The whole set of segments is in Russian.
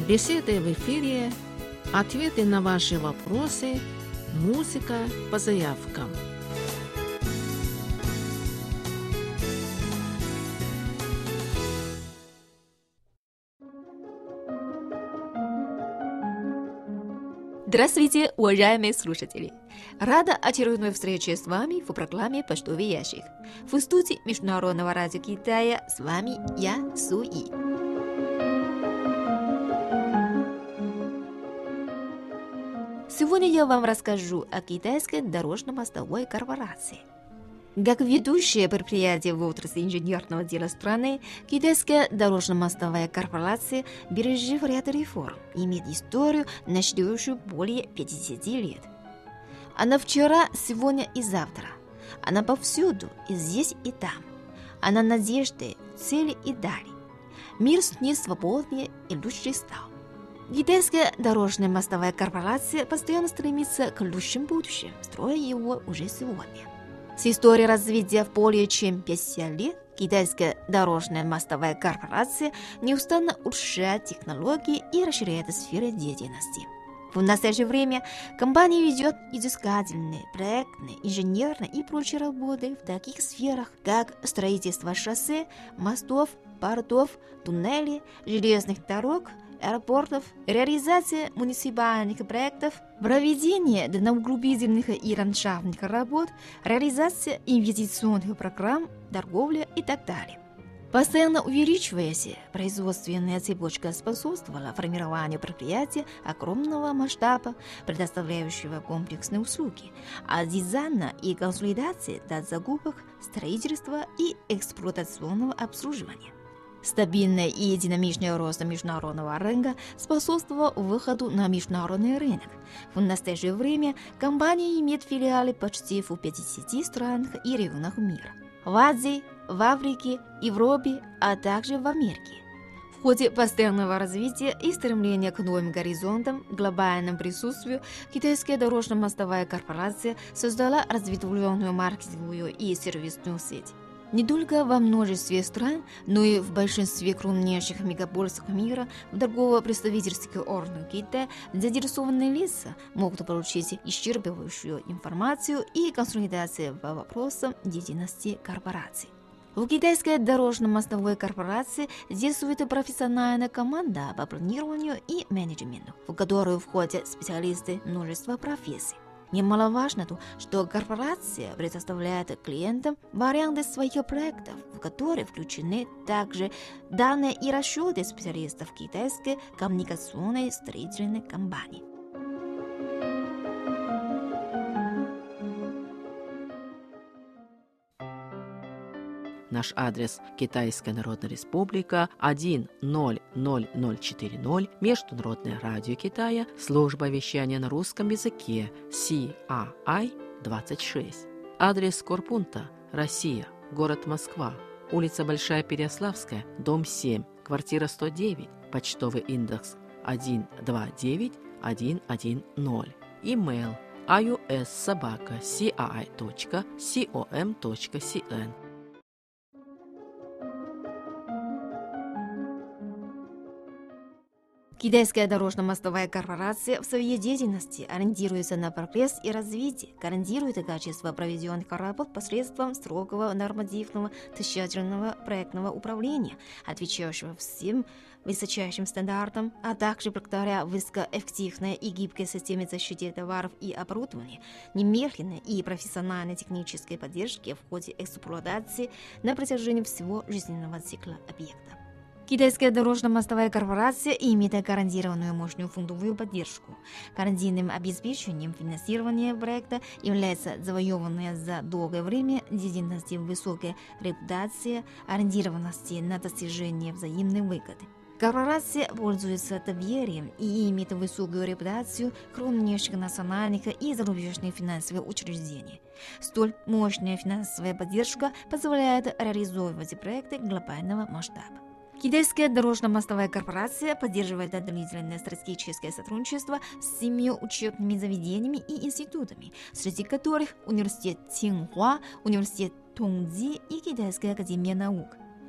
Беседы в эфире, ответы на ваши вопросы, музыка по заявкам. Здравствуйте, уважаемые слушатели! Рада очередной встрече с вами в программе «Почтовый ящик». В студии Международного радио Китая с вами я, Суи. Сегодня я вам расскажу о китайской дорожно-мостовой корпорации. Как ведущее предприятие в отрасли инженерного дела страны, китайская дорожно-мостовая корпорация, пережив ряд реформ, имеет историю, насчитывающую более 50 лет. Она вчера, сегодня и завтра. Она повсюду, и здесь, и там. Она надежды, цели и дали. Мир с ней свободнее и лучше стал. Китайская дорожно-мостовая корпорация постоянно стремится к лучшему будущему, строя его уже сегодня. С историей развития в более чем 50 лет китайская дорожно-мостовая корпорация неустанно улучшает технологии и расширяет сферы деятельности. В настоящее время компания ведет изыскательные, проектные, инженерные и прочие работы в таких сферах, как строительство шоссе, мостов, портов, туннелей, железных дорог, аэропортов, реализация муниципальных проектов, проведение дноуглубительных и ландшафтных работ, реализация инвестиционных программ, торговля и так далее. Постоянно увеличиваясь, производственная цепочка способствовала формированию предприятия огромного масштаба, предоставляющего комплексные услуги, от дизайна и консолидации до закупок, строительства и эксплуатационного обслуживания. Стабильный и динамичный рост международного рынка способствовал выходу на международный рынок. В настоящее время компания имеет филиалы почти в 50 странах и регионах мира. В Азии, в Африке, Европе, а также в Америке. В ходе постоянного развития и стремления к новым горизонтам, глобальному присутствию, китайская дорожно-мостовая корпорация создала разветвленную маркетинговую и сервисную сеть. Не только во множестве стран, но и в большинстве крупнейших мегаполисов мира в торгово-представительских органах Китая заинтересованные лица могут получить исчерпывающую информацию и консультации по вопросам деятельности корпорации. В китайской дорожно-мостовой корпорации действует профессиональная команда по планированию и менеджменту, в которую входят специалисты множества профессий. Немаловажно то, что корпорация предоставляет клиентам варианты своих проектов, в которые включены также данные и расчеты специалистов китайской коммуникационной строительной компании. Наш адрес: Китайская Народная Республика, 1000040, Международное радио Китая, служба вещания на русском языке, CRI 26. Адрес корпункта: Россия, город Москва, улица Большая Переяславская, дом 7, квартира 109, почтовый индекс 129110. Имейл: ios@cri.com.cn. Китайская дорожно-мостовая корпорация в своей деятельности ориентируется на прогресс и развитие, гарантирует качество проведенных работ посредством строгого нормативного тщательного проектного управления, отвечающего всем высочайшим стандартам, а также благодаря высокоэффективной и гибкой системе защиты товаров и оборудования, немедленной и профессиональной технической поддержки в ходе эксплуатации на протяжении всего жизненного цикла объекта. Китайская дорожно-мостовая корпорация имеет гарантированную мощную фондовую поддержку. Гарантийным обеспечением финансирования проекта является завоеванная за долгое время деятельность высокая репутация, ориентированности на достижение взаимной выгоды. Корпорация пользуется доверием и имеет высокую репутацию крупнейших национальных и зарубежных финансовых учреждений. Столь мощная финансовая поддержка позволяет реализовывать проекты глобального масштаба. Китайская дорожно-мостовая корпорация поддерживает длительное стратегическое сотрудничество с 7 учебными заведениями и институтами, среди которых университет Цинхуа, университет Тунцзи и Китайская академия наук.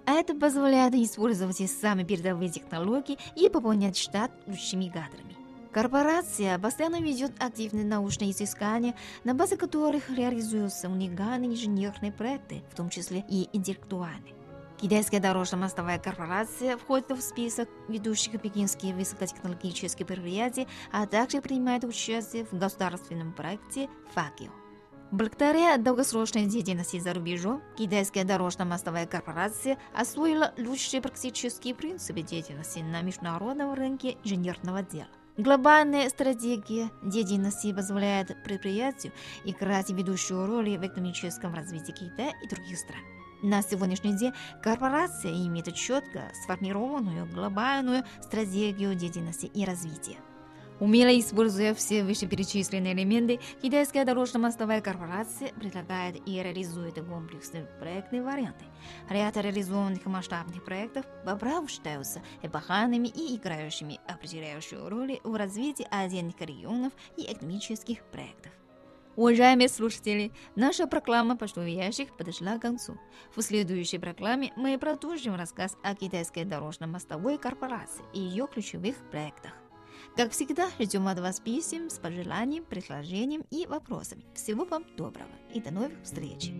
Это позволяет использовать самые передовые технологии и пополнять штат лучшими кадрами. Корпорация постоянно ведет активные научные изыскания, на базе которых реализуются уникальные инженерные проекты, в том числе и интеллектуальные. Китайская дорожно-мостовая корпорация входит в список ведущих пекинских высокотехнологических предприятий, а также принимает участие в государственном проекте «Факел». Благодаря долгосрочной деятельности за рубежом, Китайская дорожно-мостовая корпорация освоила лучшие практические принципы деятельности на международном рынке инженерного дела. Глобальная стратегия деятельности позволяет предприятию играть ведущую роль в экономическом развитии Китая и других стран. На сегодняшний день корпорация имеет четко сформированную глобальную стратегию деятельности и развития. Умело используя все вышеперечисленные элементы, Китайская дорожно-мостовая корпорация предлагает и реализует комплексные проектные варианты. Ряд реализованных масштабных проектов по праву считаются эпохальными и играющими определяющую роль в развитии отдельных регионов и экономических проектов. Уважаемые слушатели, наша программа «Почтовый ящик» подошла к концу. В следующей программе мы продолжим рассказ о Китайской дорожно-мостовой корпорации и ее ключевых проектах. Как всегда, ждем от вас писем с пожеланием, предложением и вопросами. Всего вам доброго и до новых встреч!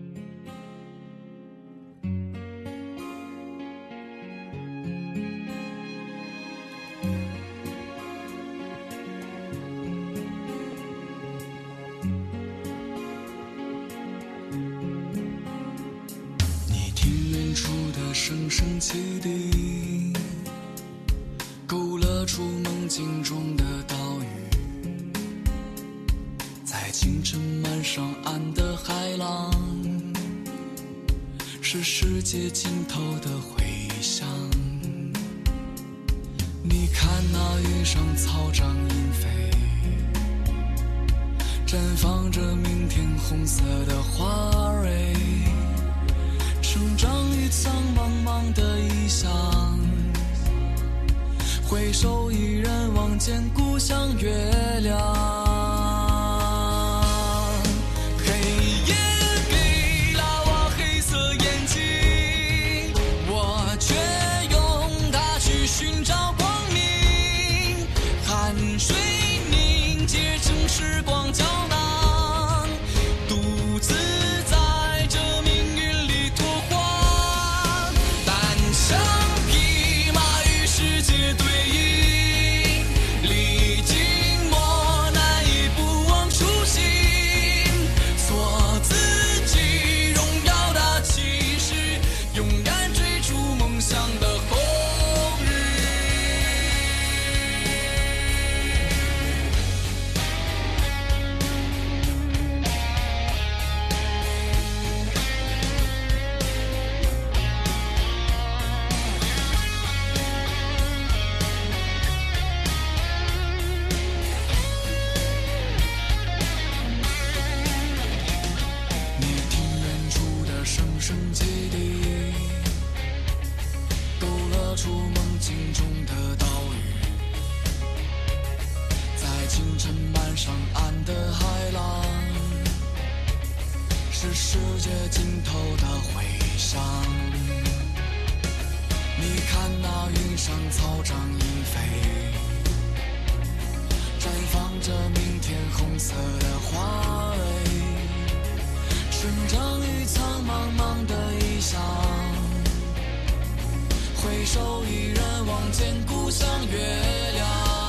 声声汽笛，勾勒出梦境中的岛屿，在清晨漫上岸的海浪，是世界尽头的回响。你看那云上草长莺飞，绽放着明天红色的花蕊，生长于苍茫茫的异乡，回首依然望见故乡月亮。黑夜给了我黑色眼睛，我却用它去寻找光明。汗水凝结成时光胶囊，独自在这命运里拓荒。单枪匹马与世界对应，历经磨难亦不忘初心，做自己荣耀的骑士，勇敢追逐梦想的红日。你听远处的声声汽笛，勾勒出梦境中的岛屿，在清晨漫上岸的海浪，是世界尽头的回响。你看那云上草长莺飞，绽放着明天红色的花蕊，生长于苍茫茫的异乡，回首依然望见故乡月亮。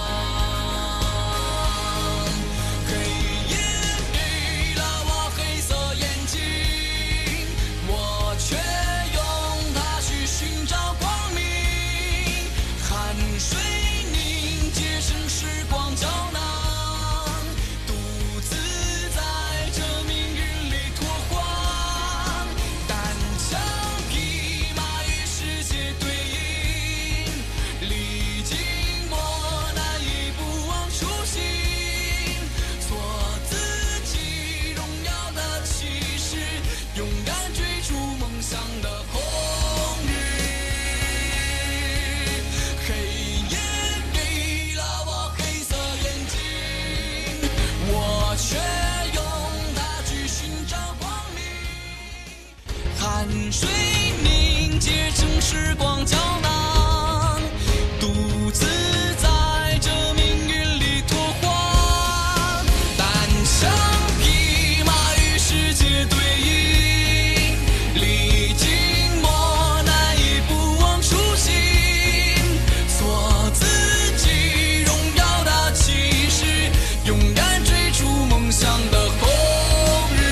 黑夜给了我黑色眼睛，我却用它去寻找光明。汗水凝结成时光胶囊，独自在这命运里拓荒。单枪匹马与世界对应，历经磨难亦不忘初心，做自己荣耀的骑士，勇敢追逐梦想的红日。黑夜给了我黑色眼睛，我却用它去寻找光明。汗水凝结成时光胶囊，独自在这命运里拓荒。单枪匹马与世界对应，历经磨难亦不忘初心，做自己，荣耀它气势，勇敢追逐梦想的红日。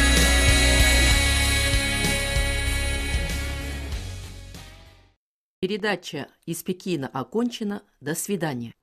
Передача из Пекина окончена. До свидания.